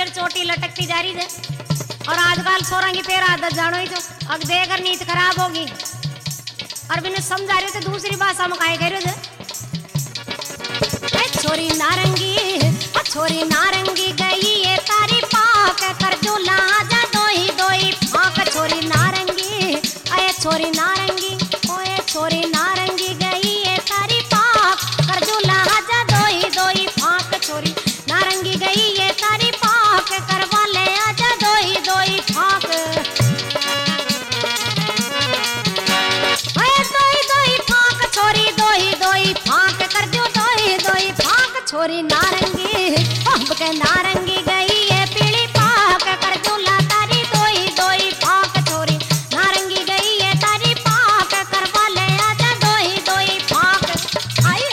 सिर चोटी लटकती जा रही है। और आजकल छोरा की तेरा आदत जानो ही तो अब देकर नींद खराब होगी। और बिना समझा रहे थे दूसरी भाषा में काहे कह रहे थे। छोरी नारंगी गई ये तारी पाक कर जो लाजा दोई दोई फाक। छोरी नारंगी अये छोरी नारंगी ओए छोरी नारंगी गई ये तारी पाक कर जो लाजा दोई दोई फाक। छोरी नारंगी गई ये तारी पाक करवा ले आजा दोई दोई फाक। अये दोई दोई फाक छोरी दोई दोई फाक कर जो दोई दोई फाक। छोरी नारंगी अब के नारंगी गई है पीली पाक कर झूला तारी दोई दोई फाक। छोरी नारंगी गई है तारी पाक करवा ले आजा दोई दोई फाक। आई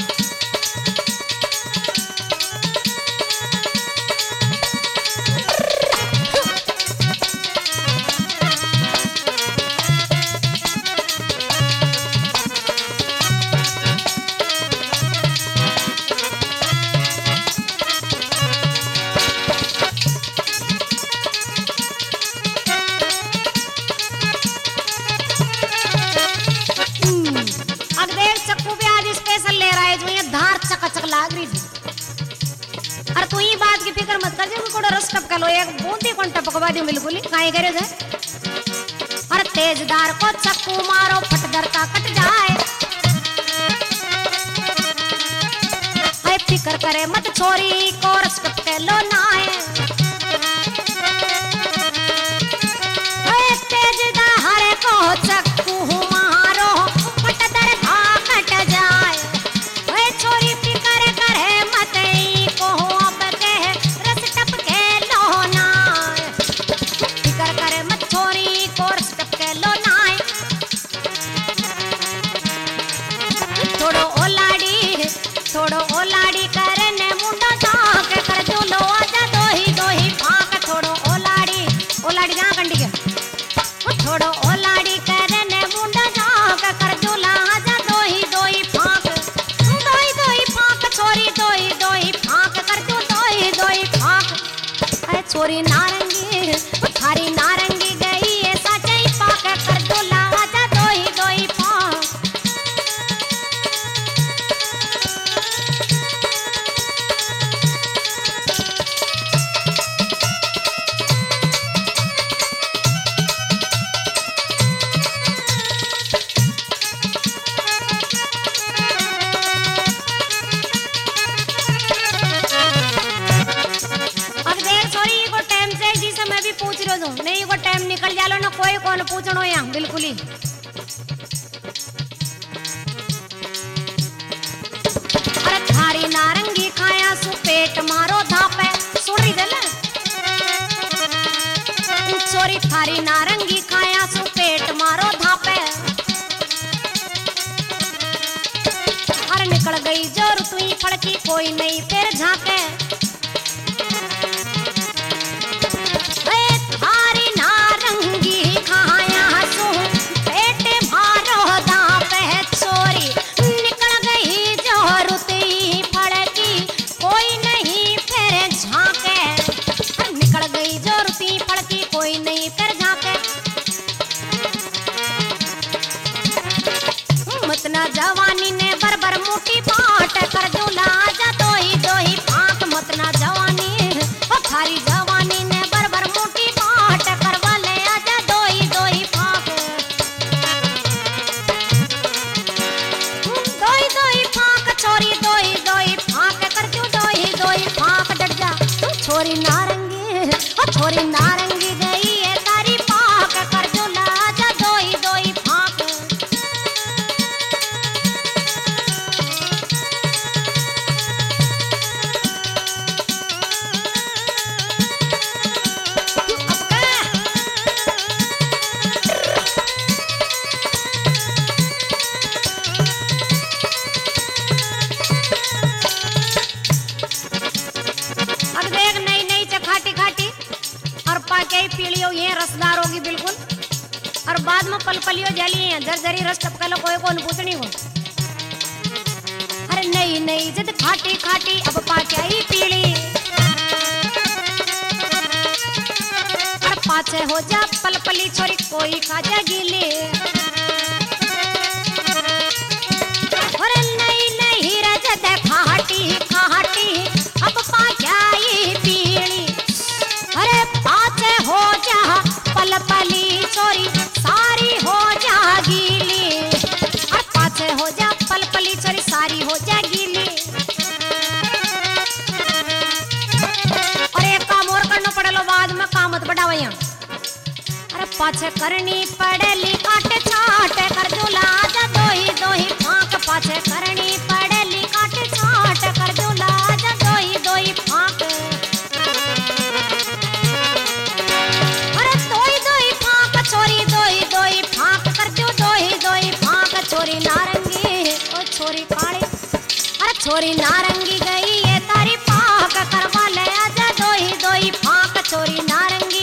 लाग रही थी। और तू ही बात की फिक्र मत कर, कोड़ा रस टपका लो एक बूंदी कौन टपकवा दी बिल्कुल ही काहे करे थे। और तेजदार को चक्कू मारो फट दरता कट जाए। हाय फिक्र करे मत छोरी को रस टपके लो नाए। हाय तेजदार को चक्कू मारो फट दरता कट जाए। हाय छोरी छोड़ो ओलाड़ी करने मुंडो झाक कर झूलो आजा दोही दोही फाक। छोड़ो ओलाड़ी ओलाड़ी जहाँ कंडी के छोड़ो ओलाड़ी करने मुंडो झाक कर झूला आजा दोही दोही फाक। दोही दोही फाक छोरी दोही दोही फाक कर जो दोही दोही फाक। अरे छोरी नारंगी थारी नारंगी गई है सचाई पाक कर झूला आजा दोही दोही फाक। नहीं को टाइम निकल जालो ना कोई कौन पूछनो यहाँ बिल्कुल ही। अरे थारी नारंगी खाया सु पेट मारो धापे सुन रही दे छोरी थारी नारंगी खाया सु पेट मारो धापे। अरे निकल गई जोर तुई फड़की कोई नहीं फिर झाके। जवानी ने बरबर मुठी पाट कर झूला आजा दोही दोही फाक। मत ना जवानी ओ थारी जवानी ने बरबर मुठी पाट करवा ले आजा दोही दोही फाक। दोही दोही फाक छोरी दोही दोही फाक कर जो दोही दोही फाक। डट जा छोरी नारंगी ओ छोरी नारंगी गई है तारी पाक कर झूला आजा दोही दोही फाक। पीलियो ये रसदार होगी बिल्कुल। और बाद में पलपलियो जली है जर्जरी रस टपका लो कोई कौन पूछनी हो। अरे नहीं नहीं जद खाटी खाटी अब पाके आई पीली। पाछे हो जा पलपली छोरी कोई खाजा गीली अरे नहीं नहीं रज दे खाटी खाटी अब पा जाई पीली अरे पाछे हो जा पलपली छोरी सारी हो जा गीली और पाछे हो जा पलपली छोरी सारी हो जा गीली और एक काम और करना पड़ेलो बाद में काम मत बढ़ावे यहाँ अरे पाछे करनी पड़ेली काट छाट कर दूला जा दोही दोही फांक पाछे करनी पड़ेली काट छाट कर दूला जा दोही दोही फांक अरे दोही दोही फांक छोरी दोही दोही फांक कर दो दोही दोही फांक छोरी नारंगी ओ छोरी काली अरे छोरी नारंगी गई ये तारी फांक करवा ले आजा दोही दोही फांक छोरी नारंगी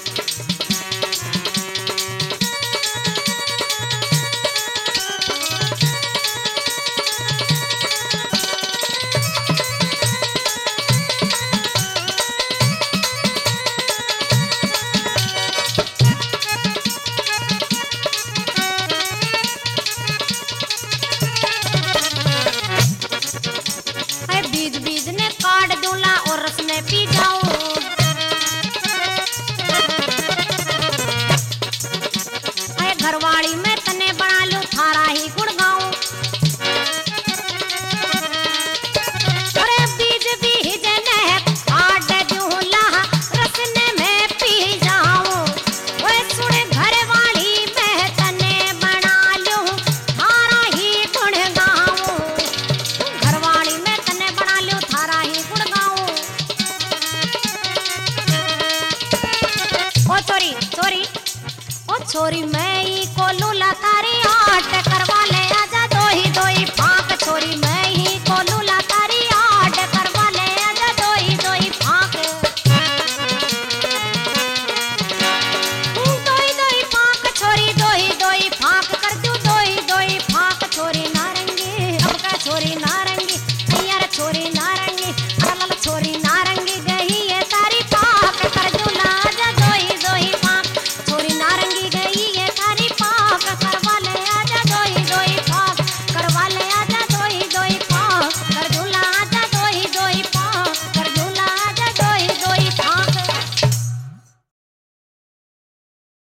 बीज बीज ने काट दूला और रस में पी जाऊं अरे घरवाली में तने बना लूं थारा ही गुड़ गाऊं अरे बीज बीज ने काट दूला रस में पी जाऊं ओए सुन घरवाली में तने बना लूं थारा ही गुड़ गाऊं घरवाली में तने बना लो थारा ही गुड़ गाऊं ओ छोरी छोरी ओ छोरी मैं ही को लूला तारी आट